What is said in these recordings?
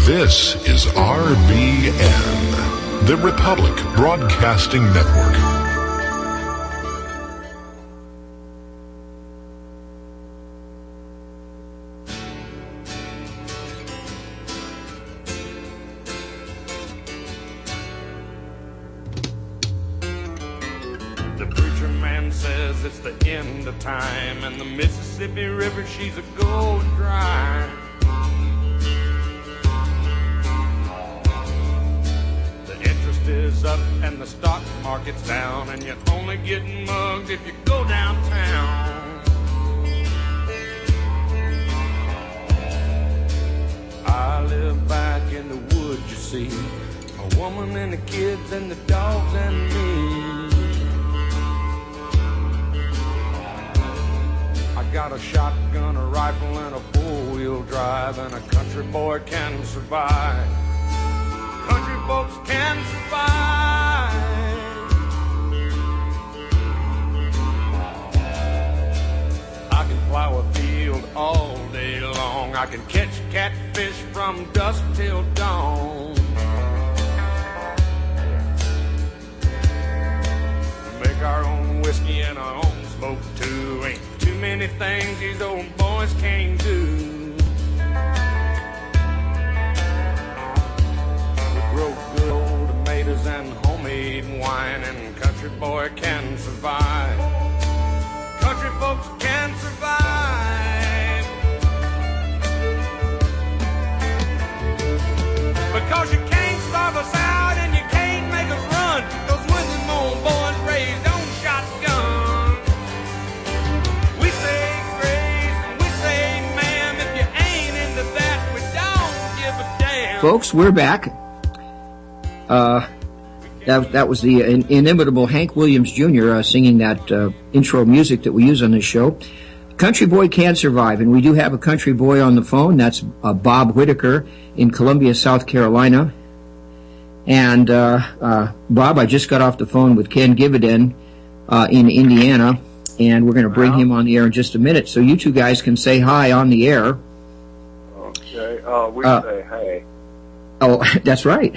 This is RBN, the Republic Broadcasting Network. The preacher man says it's the end of time, and the Mississippi River, she's a going dry. Is up and the stock market's down, and you're only getting mugged if you go downtown. I live back in the woods, you see, a woman and the kids and the dogs and me. I got a shotgun, a rifle, and a four-wheel drive, and a country boy can survive. Country folks can survive. I can plow a field all day long. I can catch catfish from dusk till dawn. Make our own whiskey and our own smoke too. Ain't too many things these old boys can't do. Grow good old tomatoes and homemade wine, and country boy can survive. Country folks can survive. Because you can't starve us out and you can't make us run. Those when them old boys raised on shotguns. We say grace and we say ma'am. If you ain't into that, we don't give a damn. Folks, we're back. That was the inimitable Hank Williams Jr. Singing that intro music that we use on this show. Country Boy Can Survive, and we do have a country boy on the phone. That's Bob Whitaker in Columbia, South Carolina. And Bob, I just got off the phone with Ken Givenden in Indiana, and we're going to bring him on the air in just a minute. So you two guys can say hi on the air. Okay. We say hey. Oh, that's right.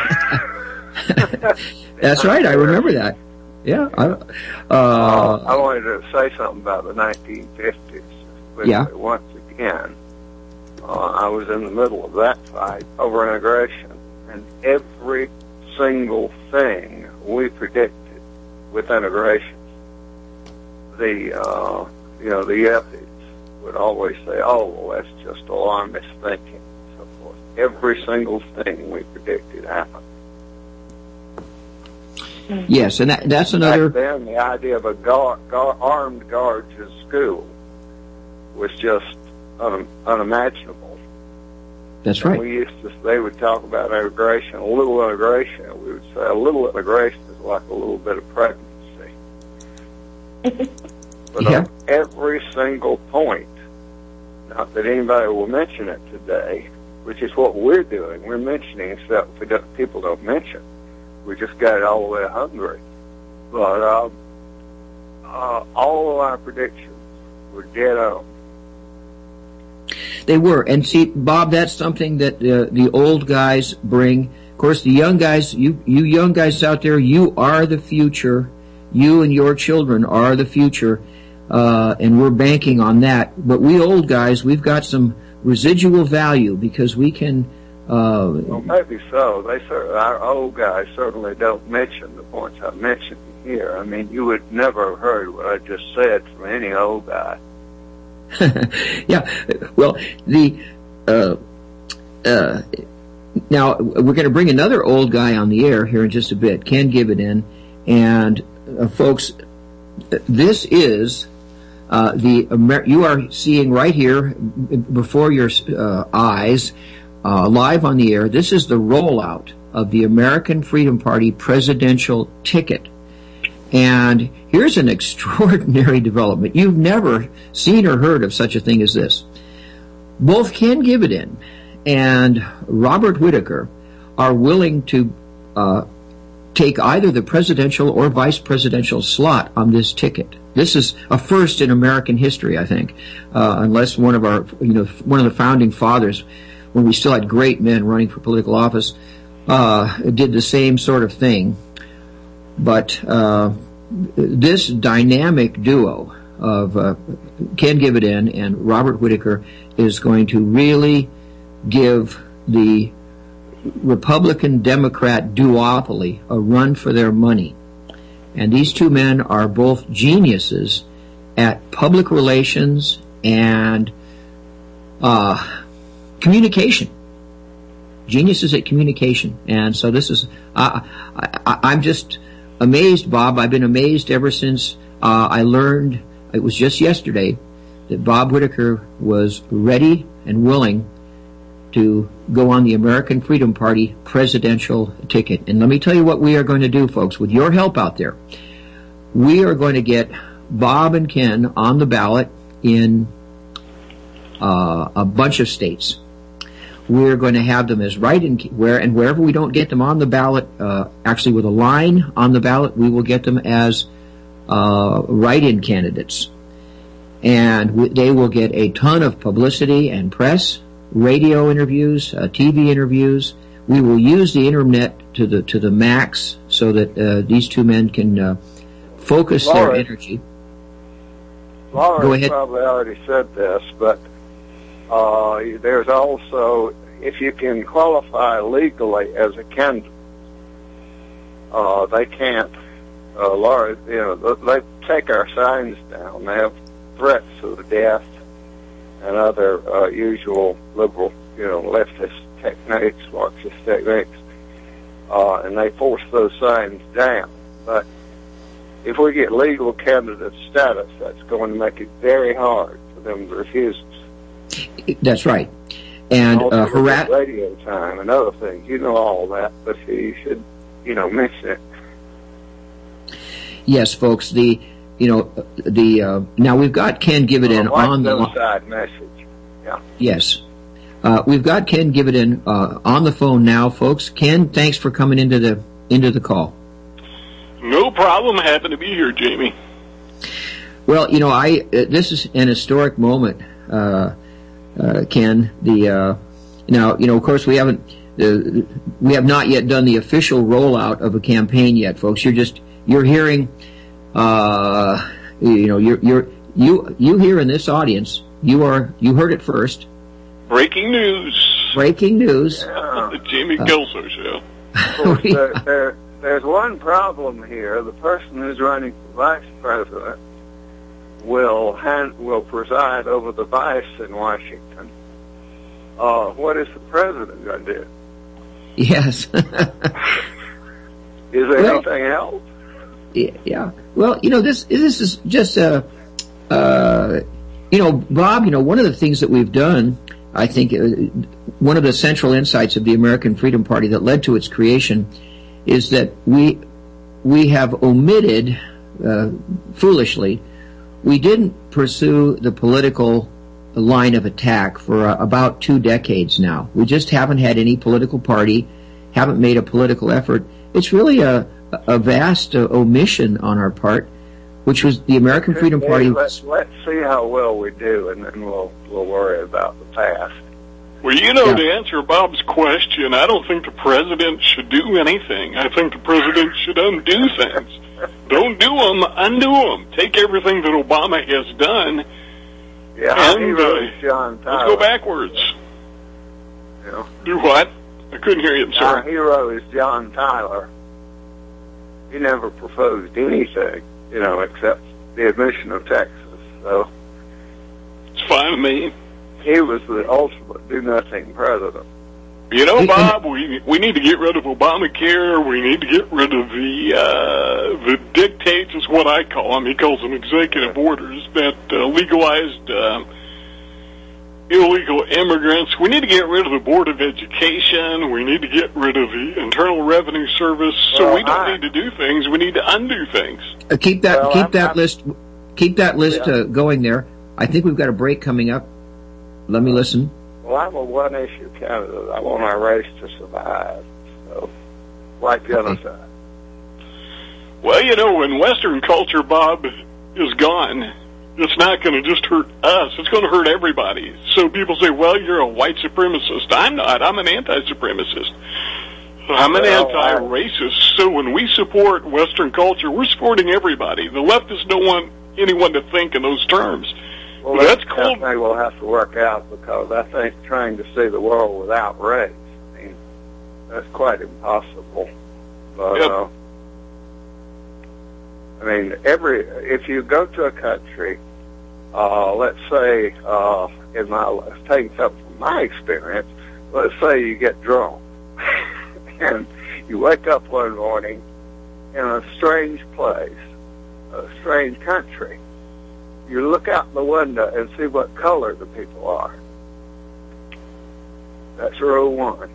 That's right. I remember that. Yeah. I wanted to say something about the 1950s. Yeah. Once again, I was in the middle of that fight over integration, and every single thing we predicted with integration, the ethics would always say, "Oh, well, that's just alarmist thinking." Every single thing we predicted happened. Yes, and that's another... Back then, the idea of a armed guards in school was just unimaginable. That's right. They would talk about integration, a little integration, and we would say a little integration is like a little bit of pregnancy. But on every single point, not that anybody will mention it today, which is what we're doing. We're mentioning stuff people don't mention. We just got it all the way hungry. But all of our predictions were dead on. They were. And see, Bob, that's something that the old guys bring. Of course, the young guys, you young guys out there, you are the future. You and your children are the future. And we're banking on that. But we old guys, we've got some residual value because we can... well, maybe so. Our old guys certainly don't mention the points I mentioned here. I mean, you would never have heard what I just said from any old guy. Yeah. Well, now we're going to bring another old guy on the air here in just a bit, Ken Givenden, and folks, this is you are seeing right here before your eyes, live on the air. This is the rollout of the American Freedom Party presidential ticket. And here's an extraordinary development. You've never seen or heard of such a thing as this. Both Ken Givenden and Robert Whitaker are willing to take either the presidential or vice presidential slot on this ticket. This is a first in American history, I think, unless one of the founding fathers when we still had great men running for political office, did the same sort of thing. But this dynamic duo of Ken Givenden and Robert Whitaker is going to really give the Republican-Democrat duopoly a run for their money. And these two men are both geniuses at public relations and communication. Geniuses at communication. And so this is, I'm just amazed, Bob. I've been amazed ever since I learned, it was just yesterday, that Bob Whitaker was ready and willing to go on the American Freedom Party presidential ticket. And let me tell you what we are going to do, folks, with your help out there. We are going to get Bob and Ken on the ballot in a bunch of states. We're going to have them as wherever we don't get them on the ballot, actually with a line on the ballot, we will get them as write-in candidates. And they will get a ton of publicity and press, radio interviews, TV interviews. We will use the internet to the max so that these two men can focus their energy. Laura Go ahead. Probably already said this, but there's also, if you can qualify legally as a candidate, they can't. Laura, they take our signs down. They have threats of death and other usual liberal, leftist techniques, Marxist techniques, and they force those signs down. But if we get legal candidate status, that's going to make it very hard for them to refuse us. That's right. And radio time and other things, all that, but you should, mention it. Yes, folks. Now we've got Ken Givenden on the side message. Yeah. Yes. We've got Ken Givenden on the phone now, folks. Ken, thanks for coming into the call. No problem. Happy to be here, Jamie. Well, this is an historic moment, Ken. Now, of course, we have not yet done the official rollout of a campaign yet, folks. You're hearing, you here in this audience, you heard it first. Breaking news. Breaking news. Yeah. The Jamie Kelso Show. Of course, there's one problem here. The person who's running for vice president will preside over the vice in Washington. What is the president going to do? Yes. Is there anything else? Yeah. Well, this is just Bob, one of the things that we've done, I think, one of the central insights of the American Freedom Party that led to its creation is that we have omitted, foolishly, we didn't pursue the political line of attack for about 2 decades now. We just haven't had any political party, haven't made a political effort. It's really a vast omission on our part, which was the American Freedom Party. Let's see how well we do, and then we'll worry about the past. Well, to answer Bob's question, I don't think the president should do anything. I think the president should undo things. Don't do them, undo them. Take everything that Obama has done, and John Tyler. Let's go backwards. Yeah. Do what? I couldn't hear you. I'm sorry. Our hero is John Tyler. He never proposed anything, except the admission of Texas. So it's fine with me. He was the ultimate do-nothing president. Bob, we need to get rid of Obamacare. We need to get rid of the dictates, is what I call them. He calls them executive orders that legalized illegal immigrants. We need to get rid of the Board of Education. We need to get rid of the Internal Revenue Service. So we don't need to do things. We need to undo things. Keep that list going there. I think we've got a break coming up. Let me listen. Well, I'm a one-issue candidate. I want our race to survive. So, like genocide. Well, when Western culture, Bob, is gone, it's not going to just hurt us. It's going to hurt everybody. So people say, well, you're a white supremacist. I'm not. I'm an anti-supremacist. I'm an anti-racist. So when we support Western culture, we're supporting everybody. The leftists don't want anyone to think in those terms. Well, that's cool. That will have to work out, because I think trying to see the world without race, I mean, that's quite impossible. But, Yep. I mean, if you go to a country, let's say, taking something from my experience, let's say you get drunk and you wake up one morning in a strange place, a strange country. You look out the window and see what color the people are. That's rule one.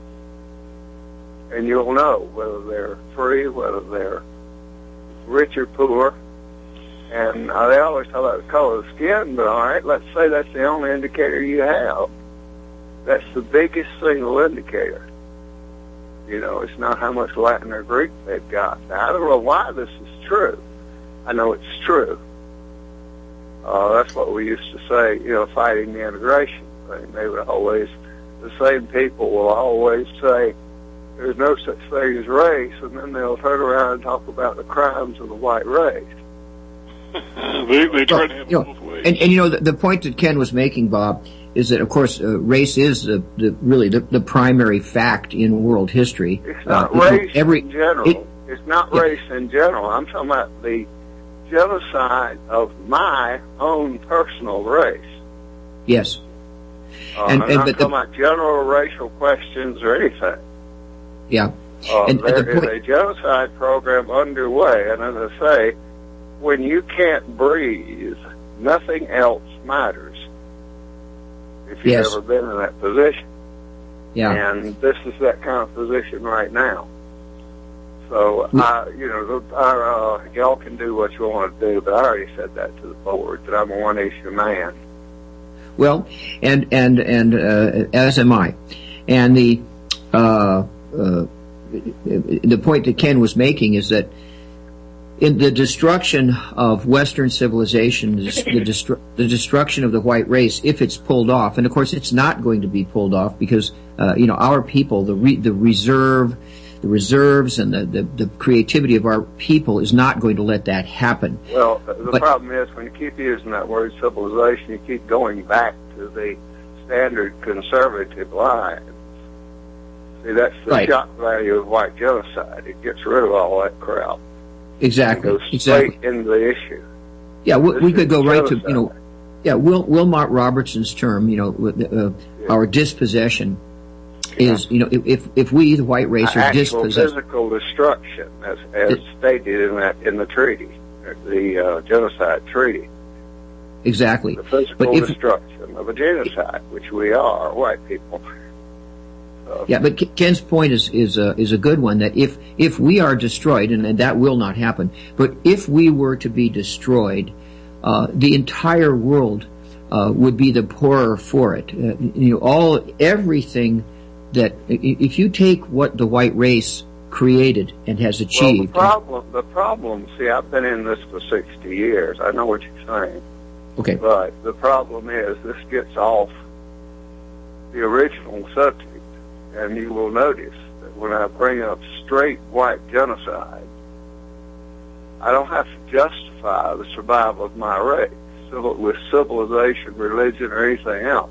And you'll know whether they're free, whether they're rich or poor. And they always talk about the color of the skin, but all right, let's say that's the only indicator you have. That's the biggest single indicator. You know, it's not how much Latin or Greek they've got. Now, I don't know why this is true. I know it's true. That's what we used to say, you know, fighting the integration thing. They would always, the same people will always say, there's no such thing as race, and then they'll turn around and talk about the crimes of the white race. They try to have it both ways. And you know, the point that Ken was making, Bob, is that, of course, race is really the primary fact in world history. It's not race in general. It's not race in general. I'm talking about the genocide of my own personal race. Yes. I'm not talking about general racial questions or anything. Yeah. There is a genocide program underway, and as I say, when you can't breathe, nothing else matters. If you've ever been in that position. Yeah. And this is that kind of position right now. So, you know, y'all can do what you want to do, but I already said that to the board, that I'm a one-issue man. Well, and as am I. And the point that Ken was making is that in the destruction of Western civilization, the destruction of the white race, if it's pulled off, and of course it's not going to be pulled off because you know, our people, the reserves and the creativity of our people is not going to let that happen. Well, the problem is when you keep using that word civilization, you keep going back to the standard conservative line. See, that's the shock value of white genocide. It gets rid of all that crap. Exactly. It goes straight into the issue. Yeah, we could go right to, you know, Wilmot Robertson's term, you know, our dispossession is, you know, if we, the white race, are dispossessed. Physical destruction, as stated in the treaty, the genocide treaty. Exactly. The physical destruction of a genocide, which we are, white people. Yeah, but Ken's point is a good one, that if we are destroyed, and that will not happen, but if we were to be destroyed, the entire world would be the poorer for it. You know, everything that, if you take what the white race created and has achieved. Well, the problem, see, I've been in this for 60 years. I know what you're saying. Okay. But the problem is this gets off the original subject. And you will notice that when I bring up straight white genocide, I don't have to justify the survival of my race with civilization, religion, or anything else.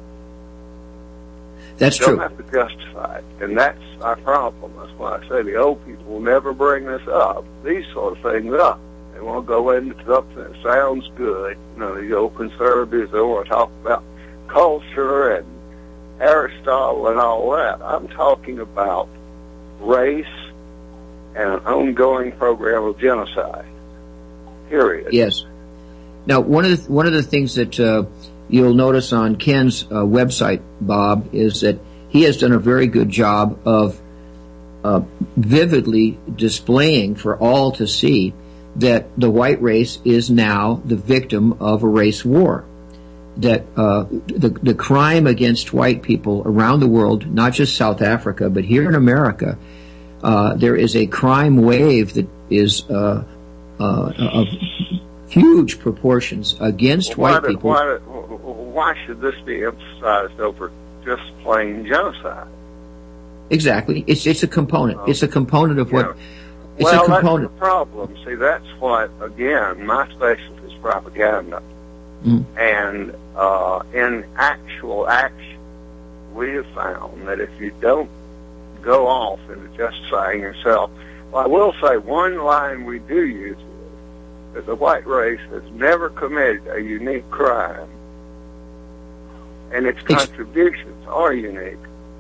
That's true. You don't have to justify it. And that's our problem. That's why I say the old people will never bring these sort of things up. They won't go into something that sounds good. You know, these old conservatives, they want to talk about culture and Aristotle and all that. I'm talking about race and an ongoing program of genocide. Period. Yes. Now, one of the things that you'll notice on Ken's website, Bob, is that he has done a very good job of vividly displaying for all to see that the white race is now the victim of a race war. That the crime against white people around the world, not just South Africa, but here in America, there is a crime wave that is huge proportions against white people. Why should this be emphasized over just plain genocide? Exactly. It's a component. It's a component of what. It's well, a component. That's the problem. See, that's what, again, my specialty is propaganda. And in actual action, we have found that if you don't go off into justifying yourself, well, I will say one line we do use is that the white race has never committed a unique crime, and its contributions are unique.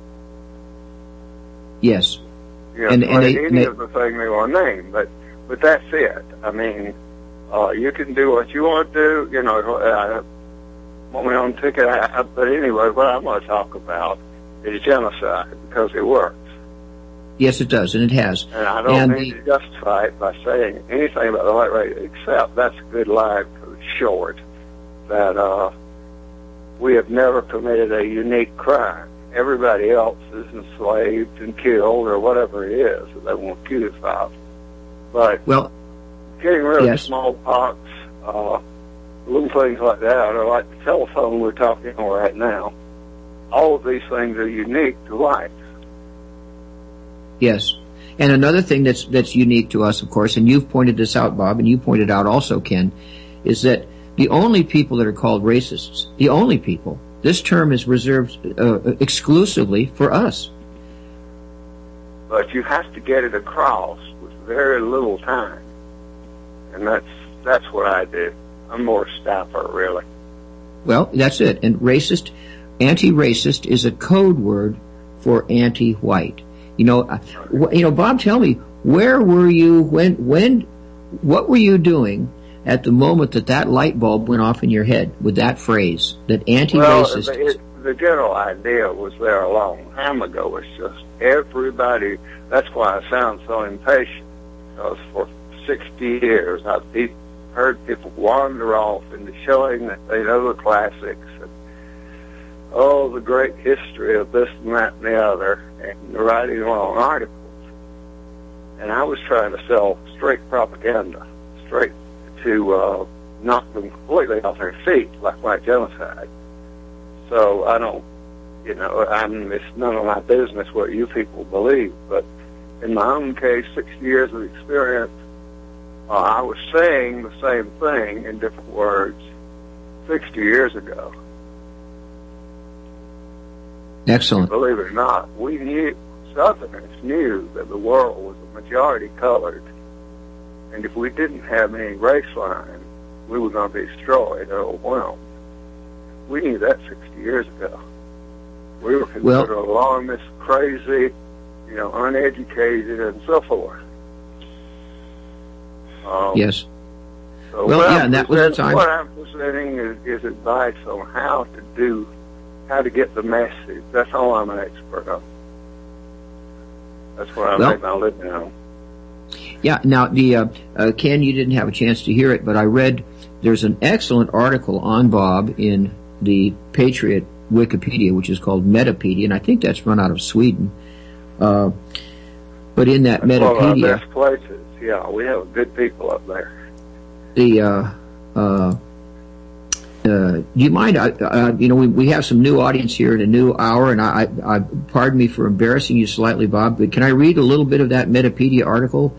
Yes. You know, any of the thing they want to name, but that's it. I mean, you can do what you want to do. You know, want me on ticket, but anyway, what I'm going to talk about is genocide because it works. Yes, it does, and it has. And I don't need to justify it by saying anything about the white race, except that's a good line for short, that we have never committed a unique crime. Everybody else is enslaved and killed or whatever it is that they want to accuse of. But getting rid of smallpox, little things like that, or like the telephone we're talking on right now, all of these things are unique to life. Yes. And another thing that's unique to us, of course, and you've pointed this out, Bob, and you pointed out also, Ken, is that the only people that are called racists, the only people, this term is reserved exclusively for us. But you have to get it across with very little time. And that's what I do. I'm more staffer, really. Well, that's it. And anti-racist is a code word for anti-white. You know, Bob, tell me, where were you what were you doing at the moment that light bulb went off in your head with that phrase, that anti-racist? Well, the general idea was there a long time ago. It's just everybody, that's why I sound so impatient, because for 60 years I've heard people wander off into showing that they know the classics and the great history of this and that and the other, and writing long articles. And I was trying to sell straight propaganda, straight to knock them completely off their feet, like white genocide. So I don't, it's none of my business what you people believe, but in my own case, 60 years of experience, I was saying the same thing in different words 60 years ago. Excellent. Believe it or not, Southerners knew that the world was a majority colored, and if we didn't have any race line, we were going to be destroyed or overwhelmed. We knew that 60 years ago. We were considered alarmist, crazy, uneducated, and so forth. Yes. So and that was the time. What I'm presenting is advice on how to get the message. That's all I'm an expert on. That's what I make my living on. Yeah. Now, Ken, you didn't have a chance to hear it, but I read there's an excellent article on Bob in the Patriot Wikipedia, which is called Metapedia, and I think that's run out of Sweden. But in that Metapedia, one of our best places. Yeah, we have good people up there. Do you mind? We have some new audience here in a new hour, and I pardon me for embarrassing you slightly, Bob, but can I read a little bit of that Metapedia article?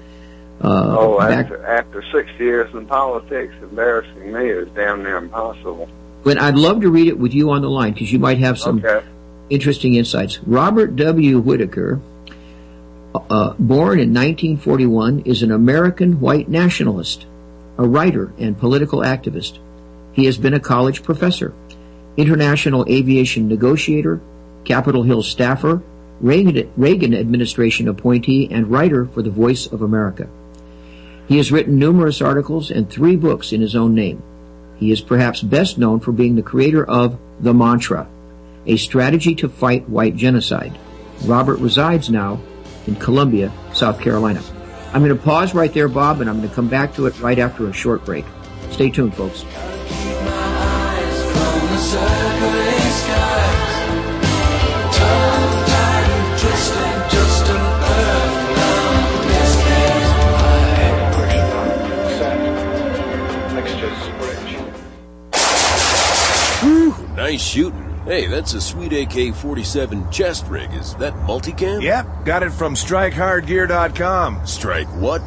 After 60 years in politics, embarrassing me is damn near impossible. But I'd love to read it with you on the line, because you might have some interesting insights. Robert W. Whitaker, born in 1941, is an American white nationalist, a writer and political activist. He has been a college professor, international aviation negotiator, Capitol Hill staffer, Reagan administration appointee, and writer for the Voice of America. He has written numerous articles and 3 books in his own name. He is perhaps best known for being the creator of The Mantra, a strategy to fight white genocide. Robert resides now in Columbia, South Carolina. I'm going to pause right there, Bob, and I'm going to come back to it right after a short break. Stay tuned, folks. Mixture Hey, that's a sweet AK-47 chest rig. Is that multicam? Yep, got it from StrikeHardGear.com. Strike what?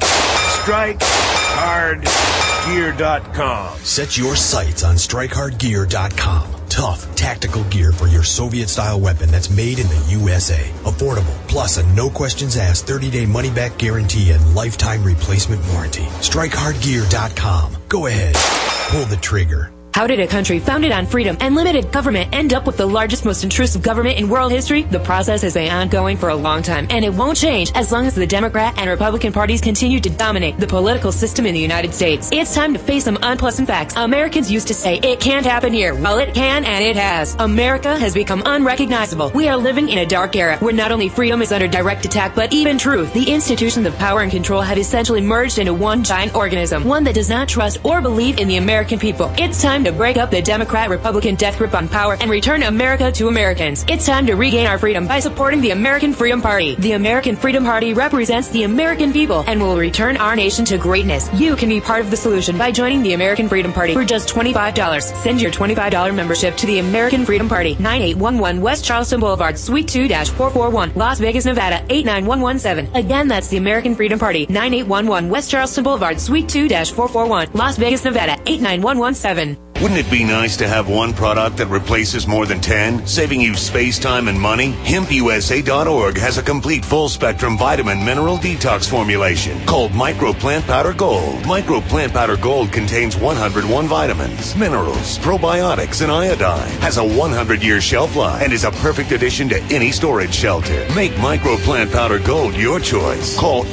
StrikeHardGear.com. Set your sights on StrikeHardGear.com. Tough, tactical gear for your Soviet-style weapon that's made in the USA. Affordable, plus a no-questions-asked 30-day money-back guarantee and lifetime replacement warranty. StrikeHardGear.com. Go ahead. Pull the trigger. How did a country founded on freedom and limited government end up with the largest, most intrusive government in world history? The process has been ongoing for a long time, and it won't change as long as the Democrat and Republican parties continue to dominate the political system in the United States. It's time to face some unpleasant facts. Americans used to say, it can't happen here. Well, it can, and it has. America has become unrecognizable. We are living in a dark era where not only freedom is under direct attack, but even truth. The institutions of power and control have essentially merged into one giant organism, one that does not trust or believe in the American people. It's time to break up the Democrat-Republican death grip on power and return America to Americans. It's time to regain our freedom by supporting the American Freedom Party. The American Freedom Party represents the American people and will return our nation to greatness. You can be part of the solution by joining the American Freedom Party for just $25. Send your $25 membership to the American Freedom Party, 9811 West Charleston Boulevard, Suite 2-441, Las Vegas, Nevada, 89117. Again, that's the American Freedom Party, 9811 West Charleston Boulevard, Suite 2-441, Las Vegas, Nevada, 89117. Wouldn't it be nice to have one product that replaces more than 10, saving you space, time, and money? HempUSA.org has a complete full-spectrum vitamin mineral detox formulation called Micro Plant Powder Gold. Micro Plant Powder Gold contains 101 vitamins, minerals, probiotics, and iodine, has a 100-year shelf life, and is a perfect addition to any storage shelter. Make Micro Plant Powder Gold your choice. Call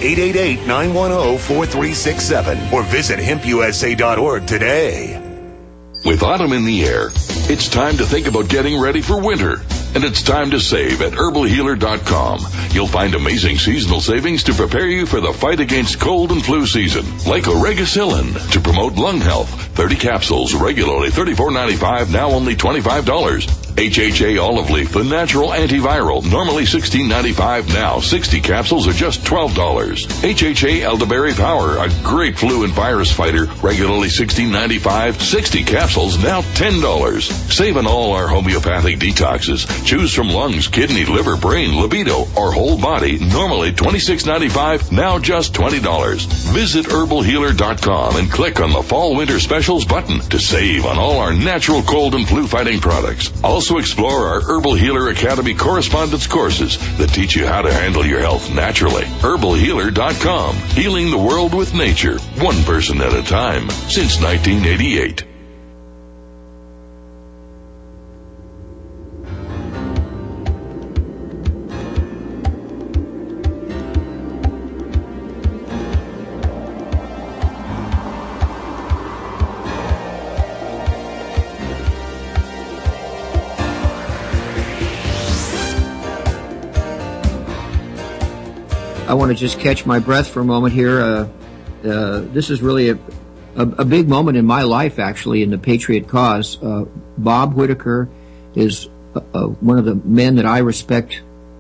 888-910-4367 or visit HempUSA.org today. With autumn in the air, it's time to think about getting ready for winter. And it's time to save at herbalhealer.com. You'll find amazing seasonal savings to prepare you for the fight against cold and flu season. Like Oregacillin to promote lung health. 30 capsules, regularly $34.95, now only $25. HHA Olive Leaf, the natural antiviral, normally $16.95, now 60 capsules are just $12. HHA Elderberry Power, a great flu and virus fighter, regularly $16.95, 60 capsules, now $10. Save on all our homeopathic detoxes. Choose from lungs, kidney, liver, brain, libido, or whole body, normally $26.95, now just $20. Visit herbalhealer.com and click on the Fall Winter Specials button to save on all our natural cold and flu fighting products. Also explore our Herbal Healer Academy correspondence courses that teach you how to handle your health naturally. herbalhealer.com, healing the world with nature, one person at a time, since 1988. I want to just catch my breath for a moment here. This is really a big moment in my life, actually, in the Patriot cause. Bob Whitaker is one of the men that I respect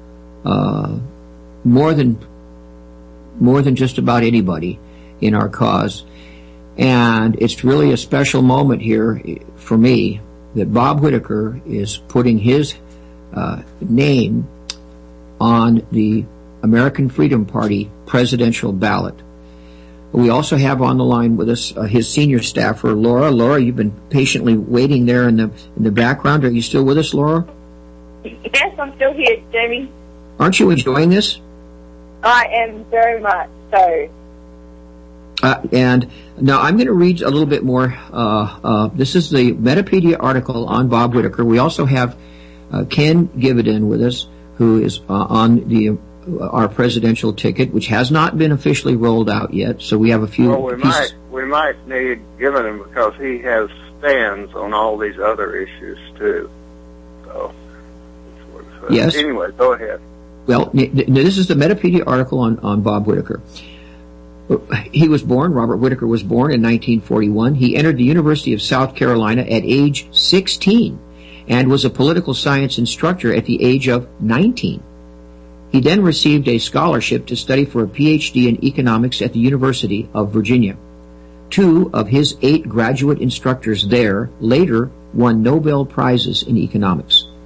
more than just about anybody in our cause. And it's really a special moment here for me that Bob Whitaker is putting his name on the American Freedom Party presidential ballot. We also have on the line with us his senior staffer, Laura. Laura, you've been patiently waiting there in the background. Are you still with us, Laura? Yes, I'm still here, Jamie. Aren't you enjoying this? I am very much so. And now I'm going to read a little bit more. This is the Metapedia article on Bob Whitaker. We also have Ken Givenden with us, who is on our presidential ticket, which has not been officially rolled out yet. So we have a few. Well, we might need Givenden because he has stands on all these other issues too. So yes. Anyway, go ahead. Well, this is the Metapedia article on Bob Whitaker. He was born, Robert Whitaker was born in 1941. He entered the University of South Carolina at age 16 and was a political science instructor at the age of 19. He then received a scholarship to study for a PhD in economics at the University of Virginia. 2 of his 8 graduate instructors there later won Nobel Prizes in economics.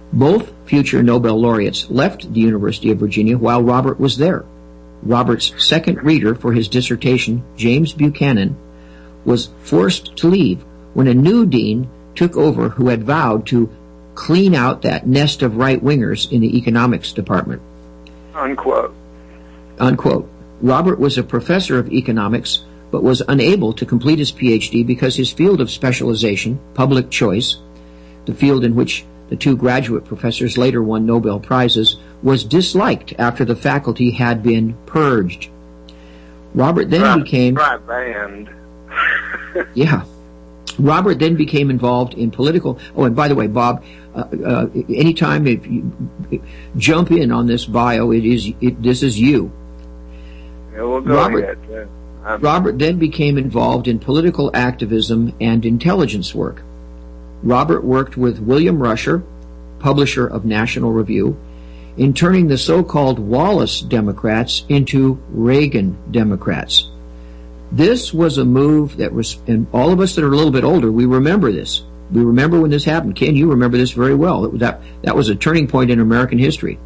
Both future Nobel laureates left the University of Virginia while Robert was there. Robert's second reader for his dissertation, James Buchanan, was forced to leave when a new dean took over who had vowed to clean out that nest of right-wingers in the economics department. Unquote. Unquote. Robert was a professor of economics, but was unable to complete his PhD because his field of specialization, public choice, the field in which the two graduate professors later won Nobel Prizes, was disliked after the faculty had been purged. Robert then became... banned. Yeah. Robert then became involved in political... Oh, and by the way, Bob, anytime if you jump in on this bio, this is you. Yeah, we'll go ahead. Robert then became involved in political activism and intelligence work. Robert worked with William Rusher, publisher of National Review, in turning the so-called Wallace Democrats into Reagan Democrats. This was a move that was, and all of us that are a little bit older, we remember this. We remember when this happened. Ken, you remember this very well. That was a turning point in American history.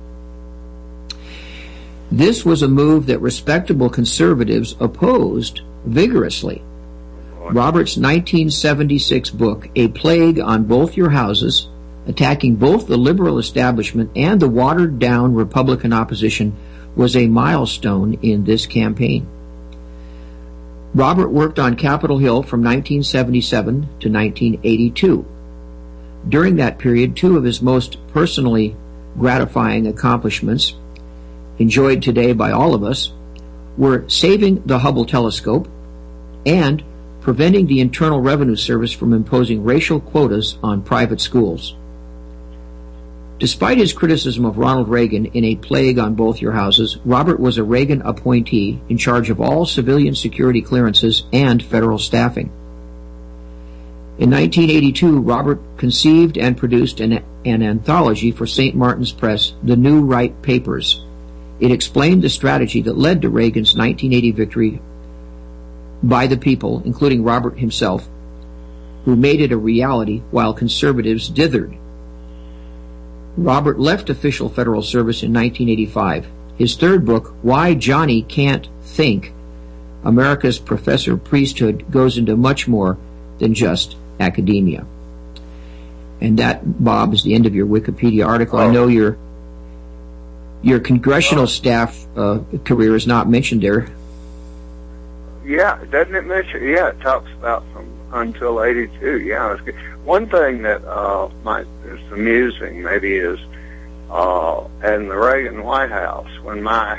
This was a move that respectable conservatives opposed vigorously. Robert's 1976 book, A Plague on Both Your Houses, attacking both the liberal establishment and the watered-down Republican opposition, was a milestone in this campaign. Robert worked on Capitol Hill from 1977 to 1982. During that period, two of his most personally gratifying accomplishments, enjoyed today by all of us, were saving the Hubble telescope and preventing the Internal Revenue Service from imposing racial quotas on private schools. Despite his criticism of Ronald Reagan in A Plague on Both Your Houses, Robert was a Reagan appointee in charge of all civilian security clearances and federal staffing. In 1982, Robert conceived and produced an anthology for St. Martin's Press, The New Right Papers. It explained the strategy that led to Reagan's 1980 victory by the people, including Robert himself, who made it a reality while conservatives dithered. Robert left official federal service in 1985. His third book, Why Johnny Can't Think, America's Professor Priesthood, goes into much more than just academia. And that, Bob, is the end of your Wikipedia article. I know your congressional staff career is not mentioned there. Yeah, doesn't it mention? Yeah, it talks about from until 82. Yeah, it's good. One thing that is amusing maybe is in the Reagan White House when my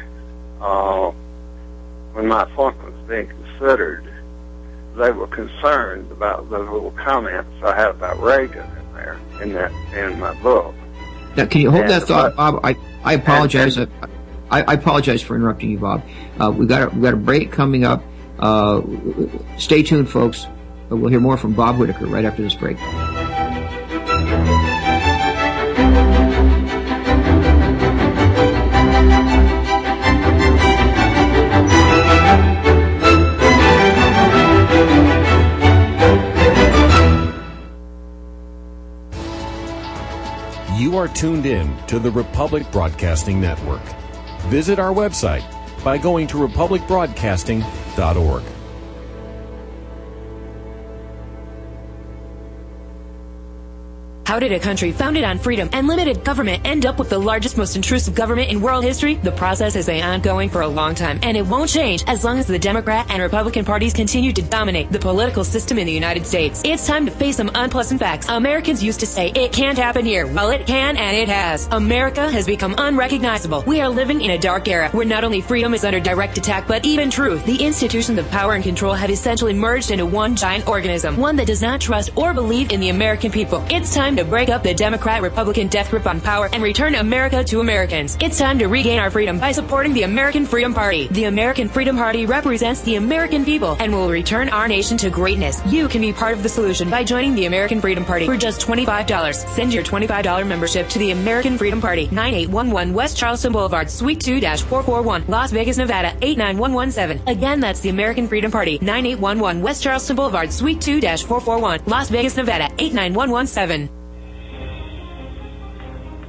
appointment was being considered, they were concerned about those little comments I had about Reagan in there in my book. Now, can you hold that thought, Bob? I apologize. I apologize for interrupting you, Bob. We got a break coming up. Stay tuned, folks. We'll hear more from Bob Whitaker right after this break. You are tuned in to the Republic Broadcasting Network. Visit our website by going to republicbroadcasting.org. How did a country founded on freedom and limited government end up with the largest, most intrusive government in world history? The process has been ongoing for a long time, and it won't change as long as the Democrat and Republican parties continue to dominate the political system in the United States. It's time to face some unpleasant facts. Americans used to say, it can't happen here. Well, it can, and it has. America has become unrecognizable. We are living in a dark era where not only freedom is under direct attack, but even truth. The institutions of power and control have essentially merged into one giant organism, one that does not trust or believe in the American people. It's time to break up the Democrat-Republican death grip on power and return America to Americans. It's time to regain our freedom by supporting the American Freedom Party. The American Freedom Party represents the American people and will return our nation to greatness. You can be part of the solution by joining the American Freedom Party for just $25. Send your $25 membership to the American Freedom Party, 9811 West Charleston Boulevard, Suite 2-441, Las Vegas, Nevada, 89117. Again, that's the American Freedom Party, 9811 West Charleston Boulevard, Suite 2-441, Las Vegas, Nevada, 89117.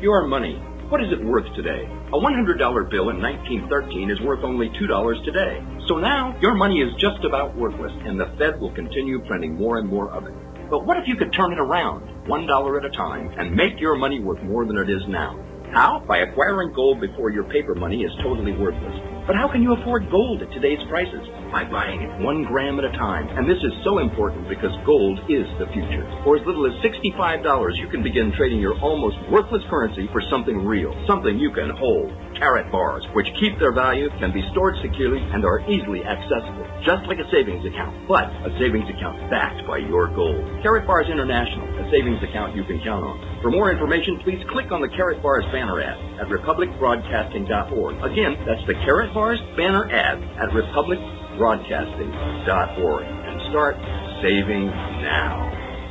Your money. What is it worth today? A $100 bill in 1913 is worth only $2 today. So now your money is just about worthless, and the Fed will continue printing more and more of it. But what if you could turn it around, $1 at a time, and make your money worth more than it is now? How? By acquiring gold before your paper money is totally worthless. But how can you afford gold at today's prices? By buying it 1 gram at a time. And this is so important because gold is the future. For as little as $65, you can begin trading your almost worthless currency for something real, something you can hold. Carrot bars, which keep their value, can be stored securely and are easily accessible, just like a savings account, but a savings account backed by your gold. Carrot Bars International, a savings account you can count on. For more information, please click on the Carrot Bars banner ad at republicbroadcasting.org. Again, that's the Carrot Bars banner ad at republicbroadcasting.org. And start saving now.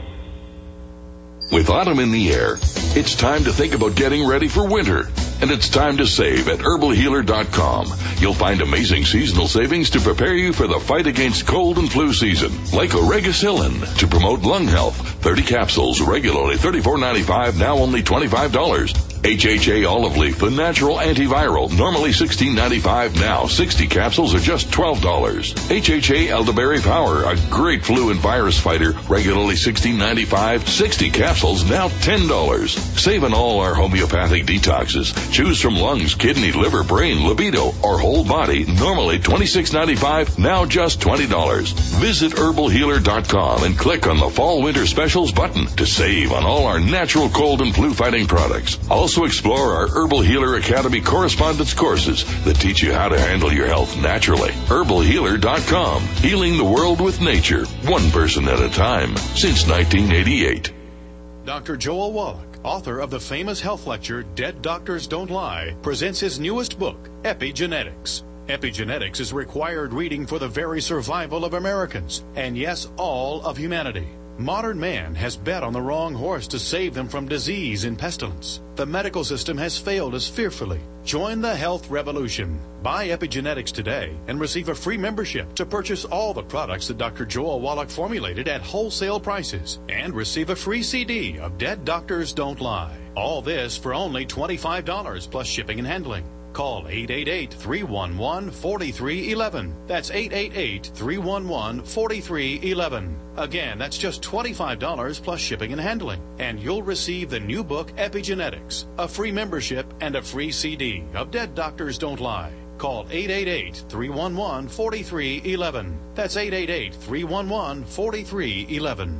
With autumn in the air, it's time to think about getting ready for winter. And it's time to save at herbalhealer.com. You'll find amazing seasonal savings to prepare you for the fight against cold and flu season. Like Oregacillin to promote lung health. 30 capsules, regularly $34.95, now only $25. HHA Olive Leaf, the natural antiviral, normally $16.95, now 60 capsules are just $12. HHA Elderberry Power, a great flu and virus fighter, regularly $16.95, 60 capsules, now $10. Save on all our homeopathic detoxes. Choose from lungs, kidney, liver, brain, libido, or whole body, normally $26.95, now just $20. Visit herbalhealer.com and click on the Fall Winter Specials button to save on all our natural cold and flu fighting products. Also explore our Herbal Healer Academy correspondence courses that teach you how to handle your health naturally. herbalhealer.com, healing the world with nature, one person at a time, since 1988. Dr. Joel Wallach, author of the famous health lecture, Dead Doctors Don't Lie, presents his newest book, Epigenetics. Epigenetics is required reading for the very survival of Americans, and yes, all of humanity. Modern man has bet on the wrong horse to save them from disease and pestilence. The medical system has failed us fearfully. Join the health revolution. Buy Epigenetics today and receive a free membership to purchase all the products that Dr. Joel Wallach formulated at wholesale prices and receive a free CD of Dead Doctors Don't Lie. All this for only $25 plus shipping and handling. Call 888-311-4311. That's 888-311-4311. Again, that's just $25 plus shipping and handling. And you'll receive the new book, Epigenetics, a free membership, and a free CD of Dead Doctors Don't Lie. Call 888-311-4311. That's 888-311-4311.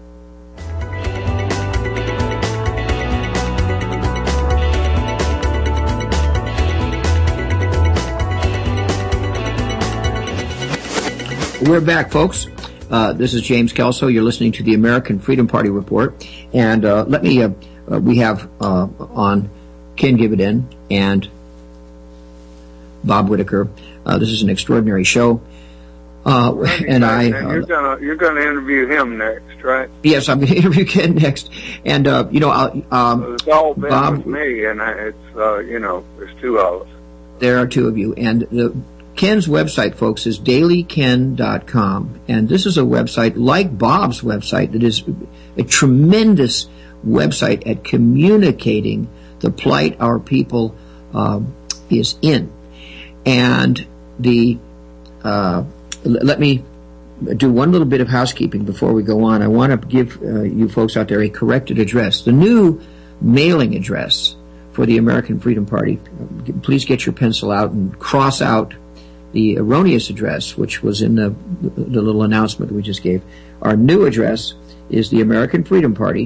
We're back, folks. This is James Kelso. You're listening to the American Freedom Party Report. And let me, we have on Ken Givenden and Bob Whitaker. This is an extraordinary show. And you're gonna interview him next, right? Yes, I'm gonna interview Ken next. And it's all been Bob, with me, and it's there's two of us. There are two of you, and Ken's website, folks, is dailyken.com, and this is a website like Bob's website that is a tremendous website at communicating the plight our people is in. And let me do one little bit of housekeeping before we go on. I want to give you folks out there a corrected address. The new mailing address for the American Freedom Party, please get your pencil out and cross out the erroneous address, which was in the little announcement we just gave. Our new address is the American Freedom Party,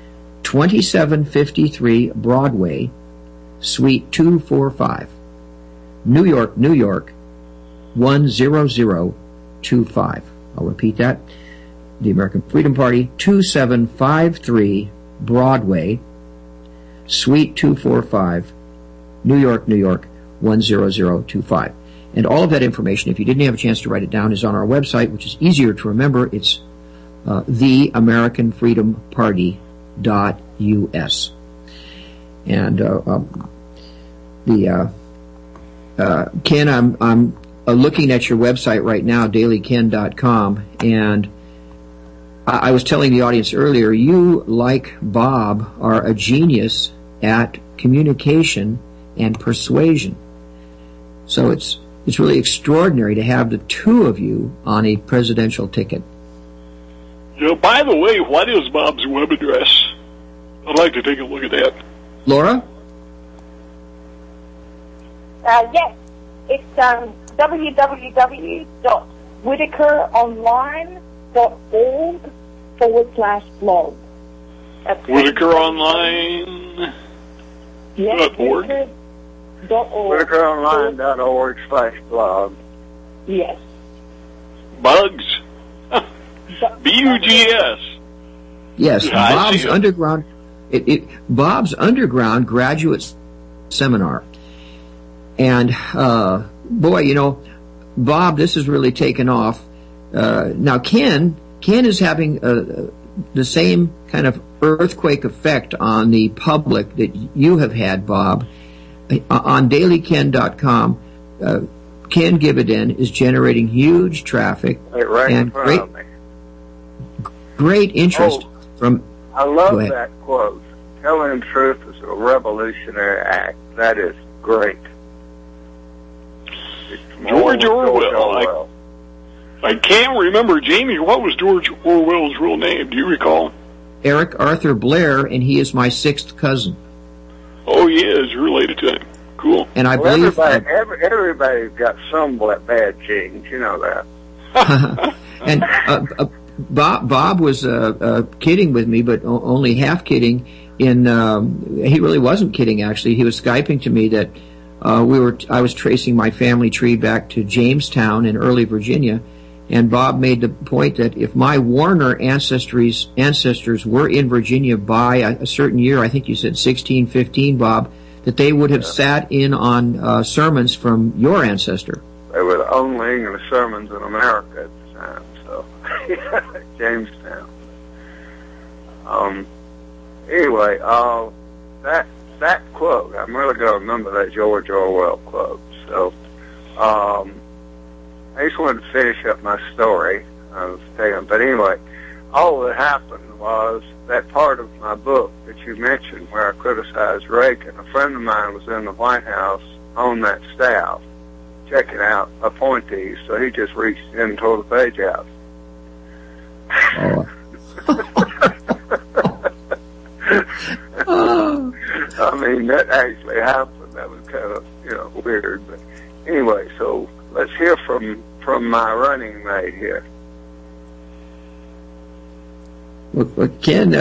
2753 Broadway, Suite 245, New York, New York, 10025. I'll repeat that. The American Freedom Party, 2753 Broadway, Suite 245, New York, New York, 10025. And all of that information, if you didn't have a chance to write it down, is on our website, which is easier to remember. It's theamericanfreedomparty.us. And Ken, I'm looking at your website right now, dailyken.com, and I was telling the audience earlier, you, like Bob, are a genius at communication and persuasion. So it's really extraordinary to have the two of you on a presidential ticket. Yeah, by the way, what is Bob's web address? I'd like to take a look at that. Laura? Yes, it's www.whitakeronline.org/blog. WhitakerOnline.org? Yes, Whitakeronline.org. WhitakerOnline.org/blog. Yes. Bugs. BUGS. Yes, Yeah, I Bob's see it. Underground. Bob's Underground Graduate Seminar. And boy, you know, Bob, this has really taken off. Now, Ken is having the same kind of earthquake effect on the public that you have had, Bob. On dailyken.com, Ken Givenden is generating huge traffic and great interest from. I love that quote. Telling the truth is a revolutionary act. That is great. George Orwell. I can't remember, Jamie, what was George Orwell's real name? Do you recall? Eric Arthur Blair, and he is my sixth cousin. Oh, he is related to him. Cool. And I believe everybody's got some bad genes. You know that. And Bob was kidding with me, but only half kidding. He really wasn't kidding. Actually, he was Skyping to me that I was tracing my family tree back to Jamestown in early Virginia, and Bob made the point that if my Warner ancestors were in Virginia by a certain year, I think you said 1615, Bob, that they would have sat in on sermons from your ancestor. They were the only English sermons in America at the time, so Jamestown. Anyway, that quote, I'm really going to remember that George Orwell quote. So, I just wanted to finish up my story. I was saying, but anyway, all that happened was that part of my book that you mentioned where I criticized Reagan. A friend of mine was in the White House on that staff, checking out appointees, so he just reached in and tore the page out. I mean, that actually happened. That was kind of, weird. But anyway, so let's hear from my running mate here. Well, Ken,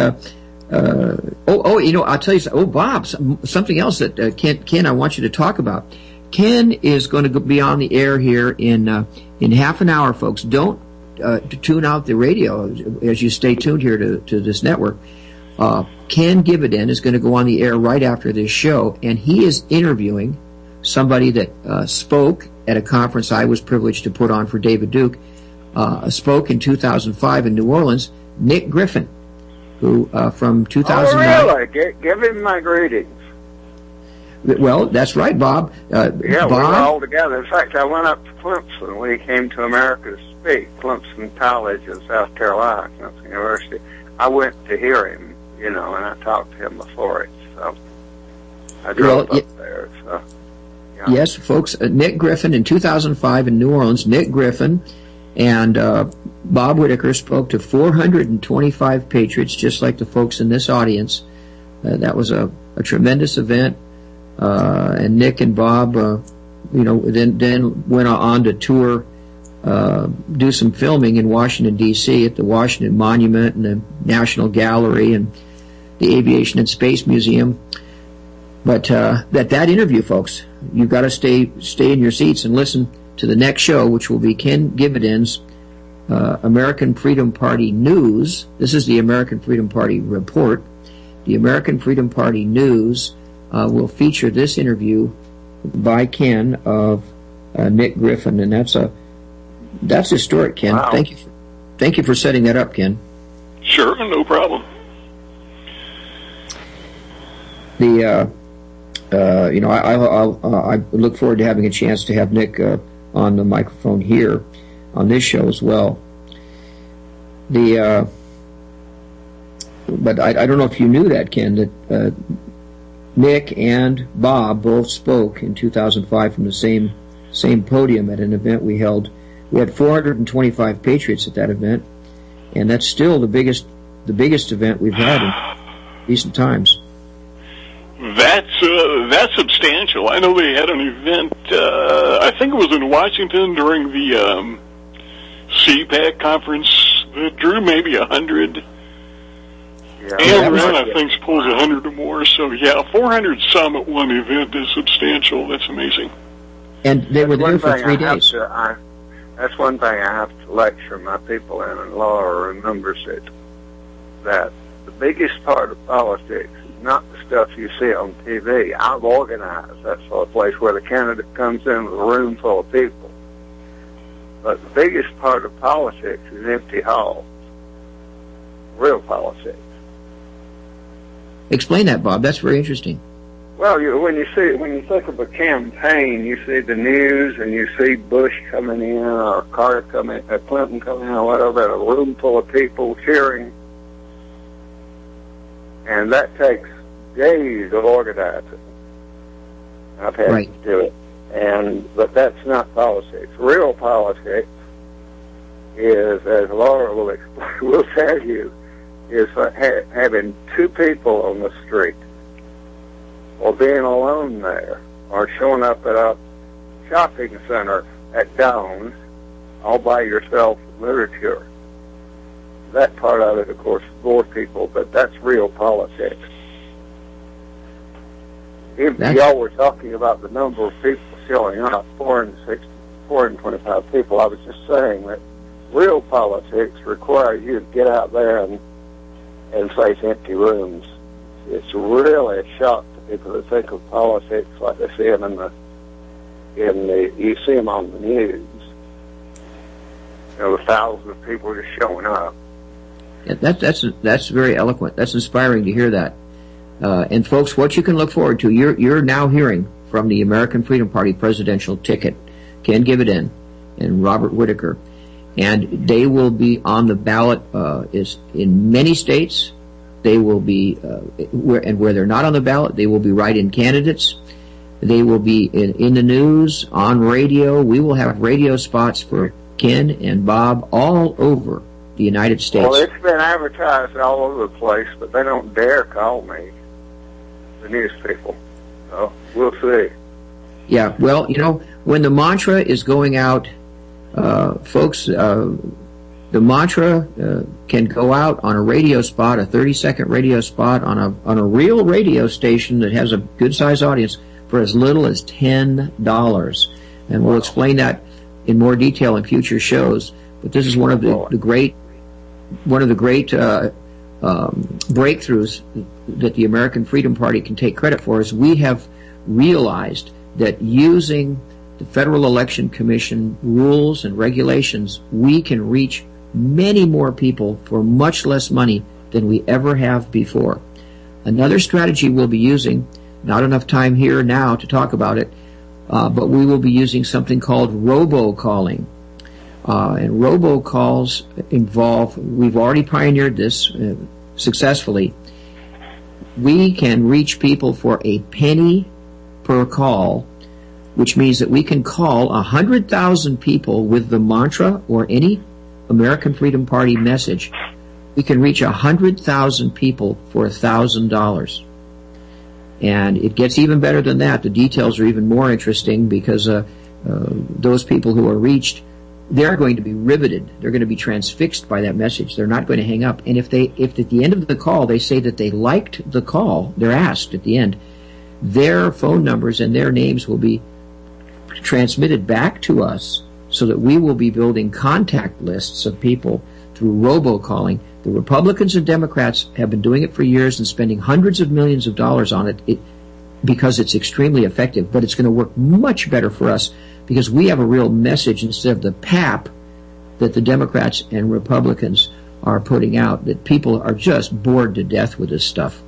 I'll tell you. Bob, something else that Ken, I want you to talk about. Ken is going to be on the air here in half an hour, folks. Don't tune out the radio as you stay tuned here to this network. Ken Givenden is going to go on the air right after this show, and he is interviewing somebody that spoke at a conference I was privileged to put on for David Duke. Spoke in 2005 in New Orleans. Nick Griffin, who from 2009. Oh, really? Give him my greetings. Well, that's right, Bob. Bob? We were all together. In fact, I went up to Clemson when he came to America to speak. Clemson College in South Carolina, Clemson University. I went to hear him, and I talked to him before it. So I drove up there. So, yeah. Yes, folks. Nick Griffin in 2005 in New Orleans. Nick Griffin and Bob Whitaker spoke to 425 patriots, just like the folks in this audience. That was a tremendous event. And Nick and Bob, then went on to tour, do some filming in Washington, D.C. at the Washington Monument and the National Gallery and the Aviation and Space Museum. But that interview, folks, you've got to stay in your seats and listen to the next show, which will be Ken Giveden's American Freedom Party News. This is the American Freedom Party Report. The American Freedom Party News will feature this interview by Ken of Nick Griffin, and that's historic, Ken. Wow. Thank you for setting that up, Ken. Sure, no problem. I look forward to having a chance to have Nick on the microphone here on this show as well. But I don't know if you knew that, Ken, that Nick and Bob both spoke in 2005 from the same podium at an event we held. We had 425 patriots at that event, and that's still the biggest event we've had in recent times. That's substantial. I know they had an event, I think it was in Washington during the CPAC conference that drew maybe 100. Yeah, and Ren, I think, pulls 100 or more. So, 400 some at one event is substantial. That's amazing. And they were there for 3 days. That's one thing I have to lecture my people in, and Laura remembers it, that the biggest part of politics is not the stuff you see on TV. I've organized that sort of place where the candidate comes in with a room full of people. But the biggest part of politics is empty halls. Real politics. Explain that, Bob. That's very interesting. Well, when you think of a campaign, you see the news and you see Bush coming in or Carter coming, Clinton coming in or whatever, a room full of people cheering, and that takes days of organizing. I've had to do it, but that's not politics. Real politics is, as Laura will tell you, is having two people on the street, or being alone there, or showing up at a shopping center at dawn, all by yourself with literature. That part of it, of course, bores people, but that's real politics. Y'all were talking about the number of people showing up, 425 people. I was just saying that real politics requires you to get out there and face empty rooms. It's really a shock to people that think of politics like they see them you see them on the news. The thousands of people just showing up. Yeah, that's very eloquent. That's inspiring to hear that. And folks, what you can look forward to, you're now hearing from the American Freedom Party presidential ticket, Ken Gividan and Robert Whitaker. And they will be on the ballot is in many states. They will be where they're not on the ballot, they will be write-in candidates. They will be in the news, on radio. We will have radio spots for Ken and Bob all over the United States. Well, it's been advertised all over the place, but they don't dare call me, the news people. So we'll see. Yeah, well, when the mantra is going out, folks, the mantra can go out on a radio spot, a 30-second radio spot on a real radio station that has a good-sized audience for as little as $10. And we'll explain that in more detail in future shows. But this is one of the great breakthroughs that the American Freedom Party can take credit for. Is we have realized that using the Federal Election Commission rules and regulations, we can reach many more people for much less money than we ever have before. Another strategy we'll be using, not enough time here now to talk about it, but we will be using something called robocalling. And robocalls involve, we've already pioneered this successfully. We can reach people for a penny per call, which means that we can call 100,000 people with the mantra or any American Freedom Party message. We can reach 100,000 people for $1,000. And it gets even better than that. The details are even more interesting because those people who are reached, they're going to be riveted. They're going to be transfixed by that message. They're not going to hang up. And if at the end of the call they say that they liked the call, they're asked at the end, their phone numbers and their names will be transmitted back to us so that we will be building contact lists of people through robocalling. The Republicans and Democrats have been doing it for years and spending hundreds of millions of dollars on it because it's extremely effective, but it's going to work much better for us because we have a real message instead of the pap that the Democrats and Republicans are putting out, that people are just bored to death with this stuff.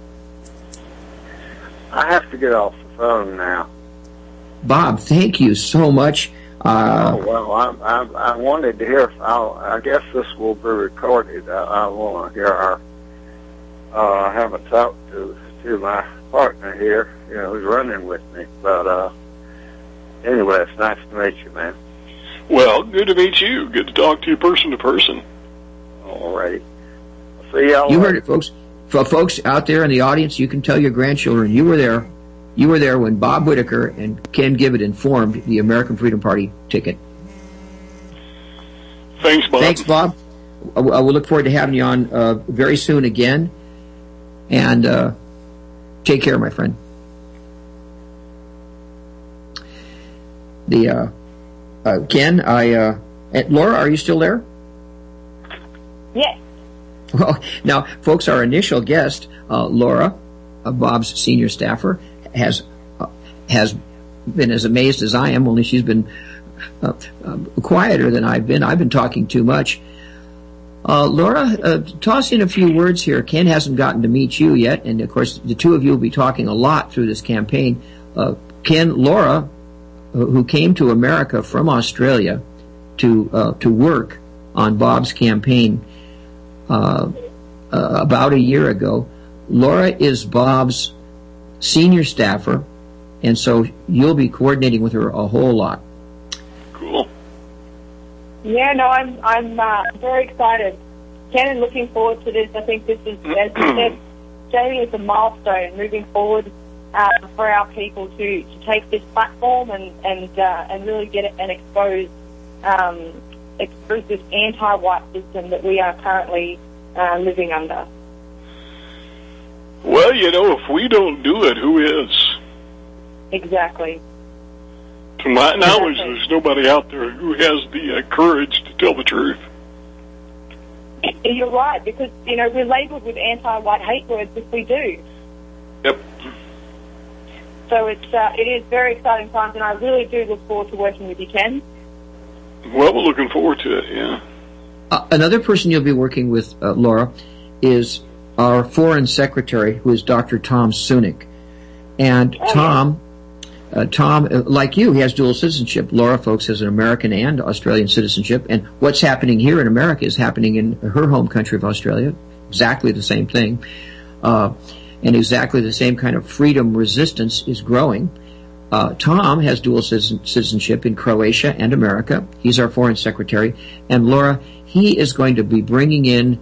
I have to get off the phone now. Bob, thank you so much. I wanted to hear. I guess this will be recorded. I want to hear I haven't talked to my partner here, who's running with me. But anyway, it's nice to meet you, man. Well, good to meet you. Good to talk to you person to person. All right. See y'all. You heard it, folks. For folks out there in the audience, you can tell your grandchildren you were there. You were there when Bob Whitaker and Ken Gibbet formed the American Freedom Party ticket. Thanks, Bob. Thanks, Bob. I will look forward to having you on very soon again. And take care, my friend. Ken, Laura, are you still there? Yes. Well, now, folks, our initial guest, Laura, Bob's senior staffer, has been as amazed as I am, only she's been quieter than I've been. I've been talking too much. Laura, toss in a few words here. Ken hasn't gotten to meet you yet, and of course the two of you will be talking a lot through this campaign. Ken, Laura, who came to America from Australia to work on Bob's campaign about a year ago. Laura is Bob's senior staffer, and so you'll be coordinating with her a whole lot. Cool. Yeah, no, I'm very excited. Ken, and looking forward to this. I think this is, as you said, Jamie, is a milestone moving forward for our people to take this platform and really get it and expose this anti-white system that we are currently living under. Well, if we don't do it, who is? Exactly. To my knowledge, there's nobody out there who has the courage to tell the truth. You're right, because, we're labelled with anti-white hate words if we do. Yep. So it is very exciting times, and I really do look forward to working with you, Ken. Well, we're looking forward to it, yeah. Another person you'll be working with, Laura, is our Foreign Secretary, who is Dr. Tom Sunic. And Tom, like you, he has dual citizenship. Laura, folks, has an American and Australian citizenship. And what's happening here in America is happening in her home country of Australia. Exactly the same thing. And exactly the same kind of freedom resistance is growing. Tom has dual citizenship in Croatia and America. He's our Foreign Secretary. And Laura, he is going to be bringing in,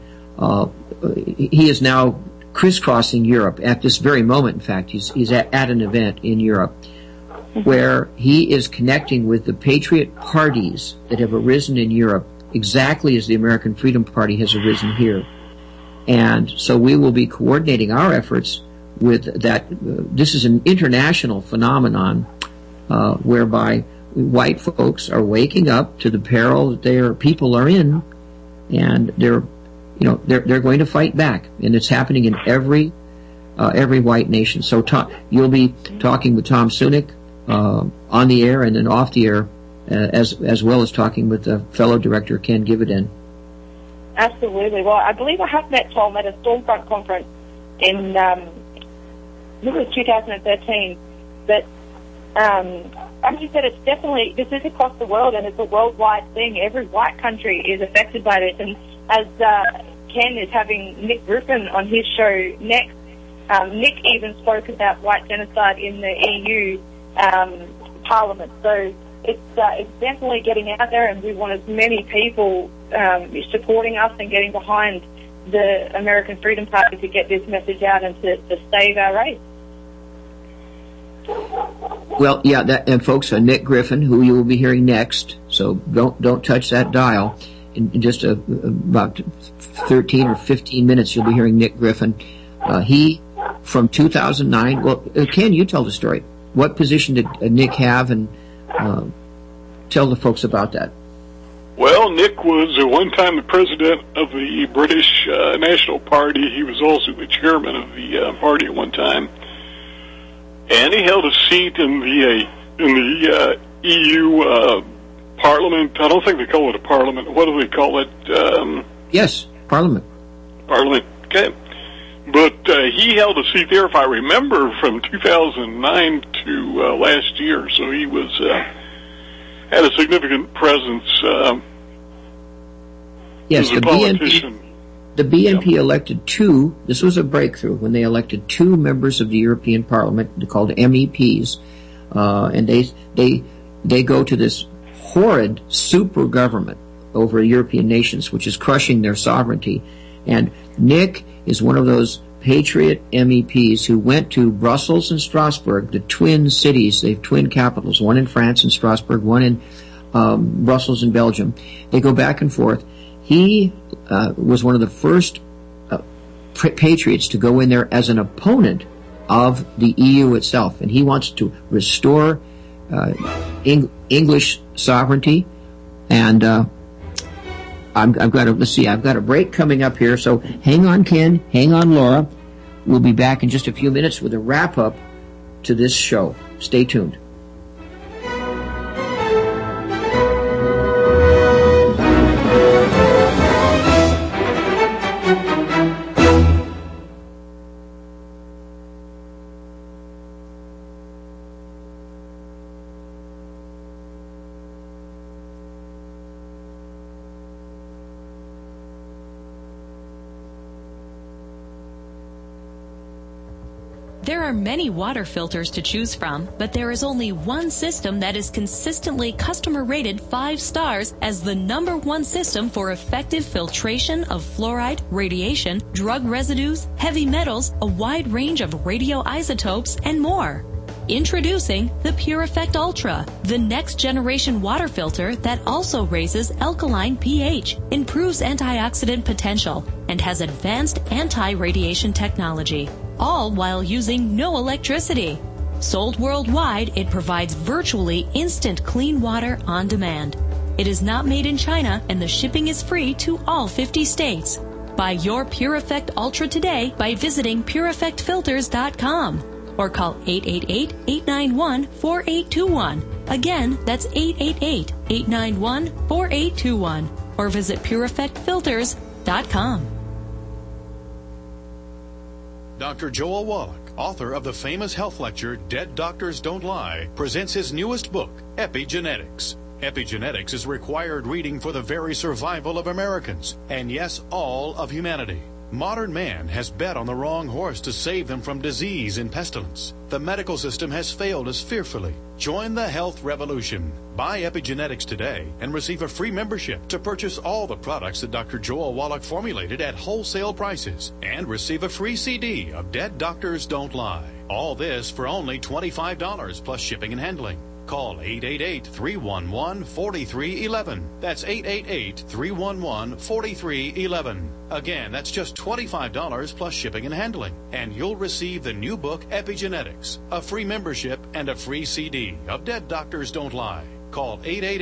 he is now crisscrossing Europe at this very moment. In fact, he's at an event in Europe where he is connecting with the patriot parties that have arisen in Europe exactly as the American Freedom Party has arisen here. And so we will be coordinating our efforts with that. This is an international phenomenon whereby white folks are waking up to the peril that their people are in, and they're going to fight back, and it's happening in every white nation. So you'll be talking with Tom Sunic on the air and then off the air, as well as talking with fellow director Ken Gibbet. Absolutely. Well, I believe I have met Tom at a Stormfront conference in, I think it was 2013. But as you said, it's definitely, this is across the world, and it's a worldwide thing. Every white country is affected by this. And as Ken is having Nick Griffin on his show next, Nick even spoke about white genocide in the EU Parliament. So it's definitely getting out there, and we want as many people supporting us and getting behind the American Freedom Party to get this message out and to save our race. Well, yeah, and folks, Nick Griffin, who you will be hearing next, so don't touch that dial. In just about 13 or 15 minutes, you'll be hearing Nick Griffin. He, from 2009, well, Ken, you tell the story. What position did Nick have, and tell the folks about that. Well, Nick was at one time the president of the British National Party. He was also the chairman of the party at one time, and he held a seat in the EU Parliament. I don't think they call it a parliament. What do they call it? Yes, Parliament. Parliament. Okay. But he held a seat there, if I remember, from 2009 to last year. So he was had a significant presence yes, as a politician. the BNP elected two. This was a breakthrough when they elected two members of the European Parliament called MEPs, and they go to this horrid super government over European nations, which is crushing their sovereignty. And Nick is one of those patriot MEPs who went to Brussels and Strasbourg, the twin cities. They have twin capitals, one in France and Strasbourg, one in Brussels and Belgium. They go back and forth. He was one of the first patriots to go in there as an opponent of the EU itself, and he wants to restore English sovereignty. And I've got a break coming up here, so hang on, Ken, hang on, Laura. We'll be back in just a few minutes with a wrap-up to this show. Stay tuned. There are many water filters to choose from, but there is only one system that is consistently customer rated 5 stars as the #1 system for effective filtration of fluoride, radiation, drug residues, heavy metals, a wide range of radioisotopes, and more. Introducing the PureEffect Ultra, the next generation water filter that also raises alkaline pH, improves antioxidant potential, and has advanced anti-radiation technology, all while using no electricity. Sold worldwide, it provides virtually instant clean water on demand. It is not made in China, and the shipping is free to all 50 states. Buy your PureEffect Ultra today by visiting PureEffectFilters.com. or call 888-891-4821. Again, that's 888-891-4821. Or visit PureEffectFilters.com. Dr. Joel Wallach, author of the famous health lecture Dead Doctors Don't Lie, presents his newest book, Epigenetics. Epigenetics is required reading for the very survival of Americans, and yes, all of humanity. Modern man has bet on the wrong horse to save them from disease and pestilence. The medical system has failed us fearfully. Join the health revolution. Buy Epigenetics today and receive a free membership to purchase all the products that Dr. Joel Wallach formulated at wholesale prices, and receive a free CD of Dead Doctors Don't Lie. All this for only $25 plus shipping and handling. Call 888-311-4311. That's 888-311-4311. Again, that's just $25 plus shipping and handling. And you'll receive the new book, Epigenetics, a free membership, and a free CD of Dead Doctors Don't Lie. Call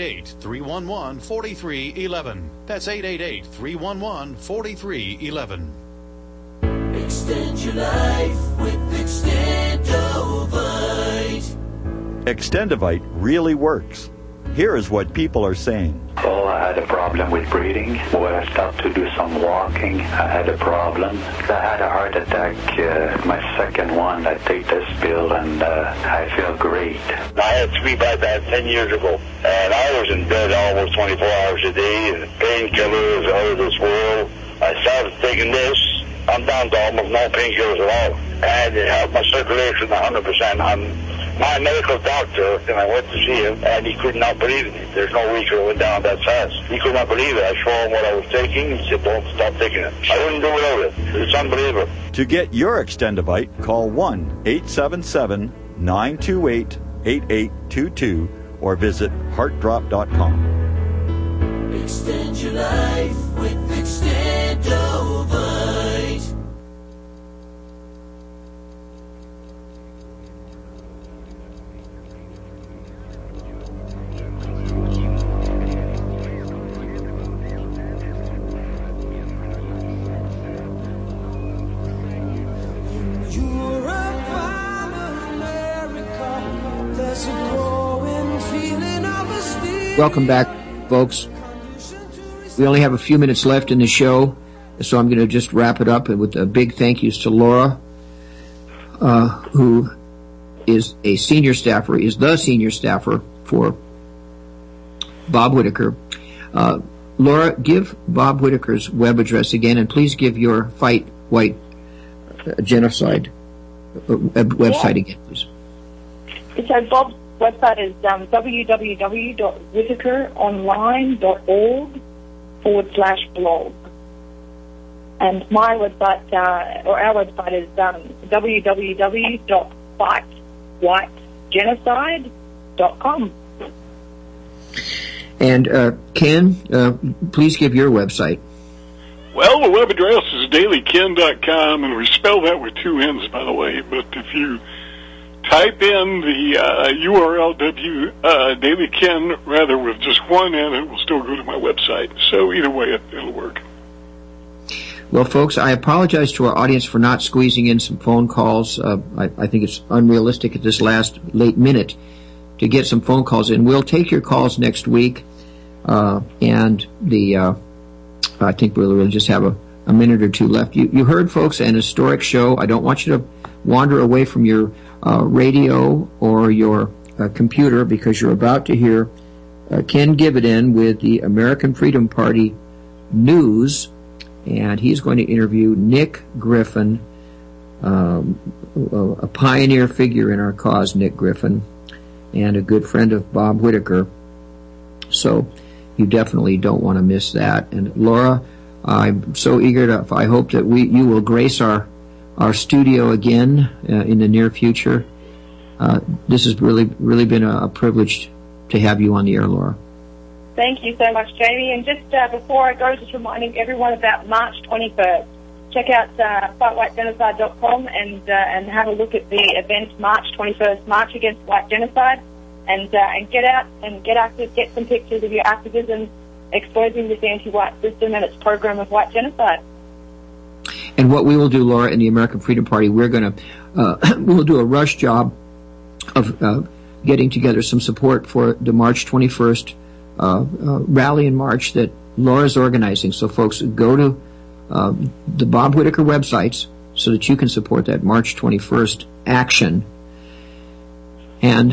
888-311-4311. That's 888-311-4311. Extend your life with Extendovite. Extendovite really works. Here is what people are saying. Oh, I had a problem with breathing. When I started to do some walking, I had a problem. I had a heart attack, my second one. I take this pill and I feel great. I had 3 bypass 10 years ago, and I was in bed almost 24 hours a day, and painkillers out of this world. I started taking this. I'm down to almost no painkillers at all, and it helped my circulation 100%. My medical doctor, and I went to see him, and he could not believe it. There's no way it went down that fast. He could not believe it. I showed him what I was taking. He said, don't stop taking it. I wouldn't do without it. It's unbelievable. To get your Extendovite, call 1-877-928-8822 or visit heartdrop.com. Extend your life with Extendovite. Welcome back, folks. We only have a few minutes left in the show, so I'm going to just wrap it up with a big thank yous to Laura, who is the senior staffer for Bob Whitaker. Laura, give Bob Whitaker's web address again, and please give your Fight White Genocide website again, please. So Bob's website is www.whitakeronline.org/blog. And my website, or our website, is www.fightwhitegenocide.com. And Ken, please give your website. Well, the web address is dailyken.com, and we spell that with two N's, by the way. But if you type in the URL dailyken, rather, with just one N, it will still go to my website. So either way, it'll work. Well, folks, I apologize to our audience for not squeezing in some phone calls. I think it's unrealistic at this late minute to get some phone calls in. We'll take your calls next week, and I think we'll just have a minute or two left. You heard, folks, an historic show. I don't want you to wander away from your radio or your computer, because you're about to hear Ken Givenden with the American Freedom Party News. And he's going to interview Nick Griffin, a pioneer figure in our cause, Nick Griffin, and a good friend of Bob Whitaker. So you definitely don't want to miss that. And Laura, I'm so eager I hope that you will grace our studio again in the near future. This has really been a privilege to have you on the air, Laura. Thank you so much, Jamie. And just before I go, just reminding everyone about March 21st. Check out fightwhitegenocide.com and have a look at the event March 21st, March Against White Genocide, and get out and get active, get some pictures of your activism exposing this anti-white system and its program of white genocide. And what we will do, Laura, in the American Freedom Party, we'll do a rush job of getting together some support for the March 21st rally in March that Laura's organizing. So folks, go to the Bob Whitaker websites so that you can support that March 21st action. And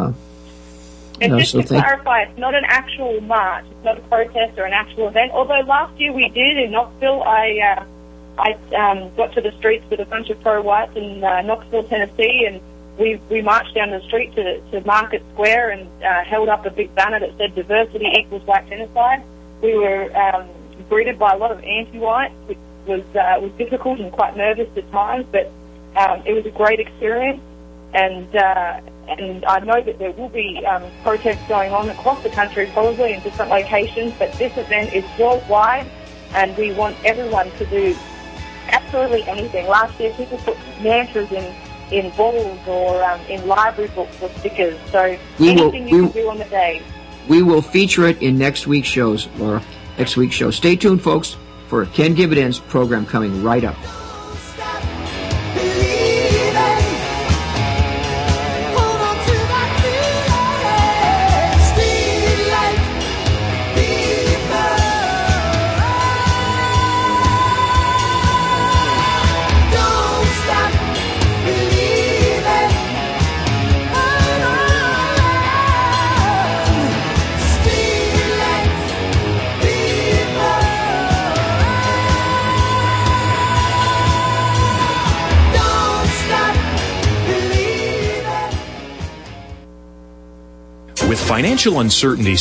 just to clarify, it's not an actual march. It's not a protest or an actual event. Although last year we did in Knoxville. I got to the streets with a bunch of pro-whites in Knoxville, Tennessee, and we marched down the street to Market Square and held up a big banner that said "Diversity equals white genocide." We were greeted by a lot of anti-whites, which was difficult and quite nervous at times, but it was a great experience. And I know that there will be protests going on across the country, probably in different locations, but this event is worldwide, and we want everyone to do absolutely anything. Last year, people put mantras in balls or in library books or stickers. So anything you can do on the day. We will feature it in next week's shows, Laura. Next week's show. Stay tuned, folks, for Ken Giveden's program coming right up. With financial uncertainty